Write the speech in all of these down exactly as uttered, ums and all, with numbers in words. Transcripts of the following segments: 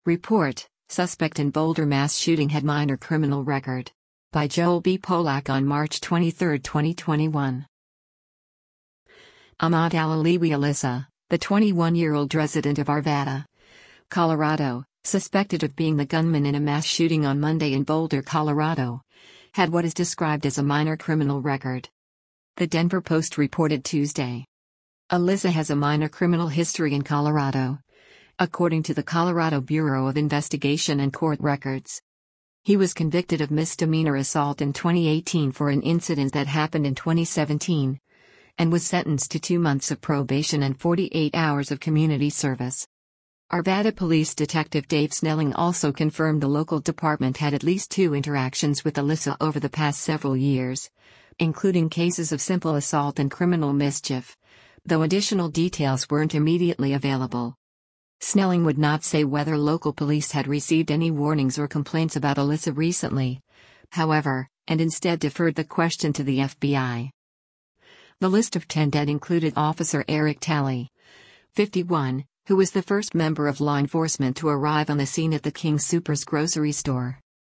Report: Suspect in Boulder mass shooting had minor criminal record. By Joel B. Polak on March twenty-third, twenty twenty-one. Ahmad Al-Aliwi Alyssa, the twenty-one-year-old resident of Arvada, Colorado, suspected of being the gunman in a mass shooting on Monday in Boulder, Colorado, had what is described as a minor criminal record. The Denver Post reported Tuesday. Alyssa has a minor criminal history in Colorado, according to the Colorado Bureau of Investigation and court records. He was convicted of misdemeanor assault in twenty eighteen for an incident that happened in twenty seventeen, and was sentenced to two months of probation and forty-eight hours of community service. Arvada Police Detective Dave Snelling also confirmed the local department had at least two interactions with Alyssa over the past several years, including cases of simple assault and criminal mischief, though additional details weren't immediately available. Snelling would not say whether local police had received any warnings or complaints about Alyssa recently, however, and instead deferred the question to the F B I. The list of ten dead included Officer Eric Talley, fifty-one, who was the first member of law enforcement to arrive on the scene at the King Soopers grocery store.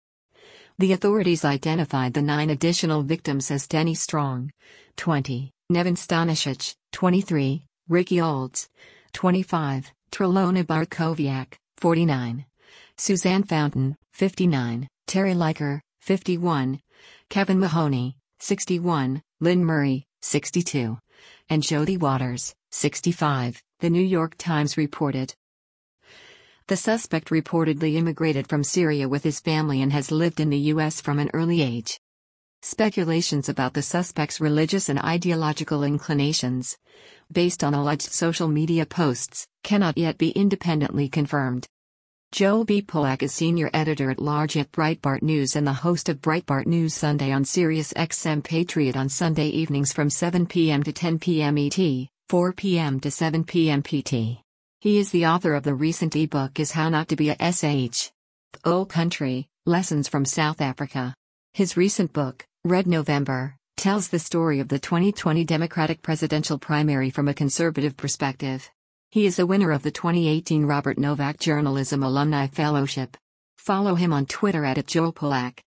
The authorities identified the nine additional victims as Denny Strong, twenty, Nevin Stanisic, twenty-three, Ricky Olds, twenty-five, Trelona Bartkowiak, forty-nine, Suzanne Fountain, fifty-nine, Terry Liker, fifty-one, Kevin Mahoney, sixty-one, Lynn Murray, sixty-two, and Jody Waters, sixty-five, the New York Times reported. The suspect reportedly immigrated from Syria with his family and has lived in the U S from an early age. Speculations about the suspect's religious and ideological inclinations, based on alleged social media posts, cannot yet be independently confirmed. Joel B. Polak is senior editor-at-large at Breitbart News and the host of Breitbart News Sunday on Sirius X M Patriot on Sunday evenings from seven p m to ten p m E T, four p m to seven p m P T. He is the author of the recent ebook Is How Not to Be a S H. The Old Country, Lessons from South Africa. His recent book, Red November, tells the story of the twenty twenty Democratic presidential primary from a conservative perspective. He is a winner of the twenty eighteen Robert Novak Journalism Alumni Fellowship. Follow him on Twitter at Joel Polak.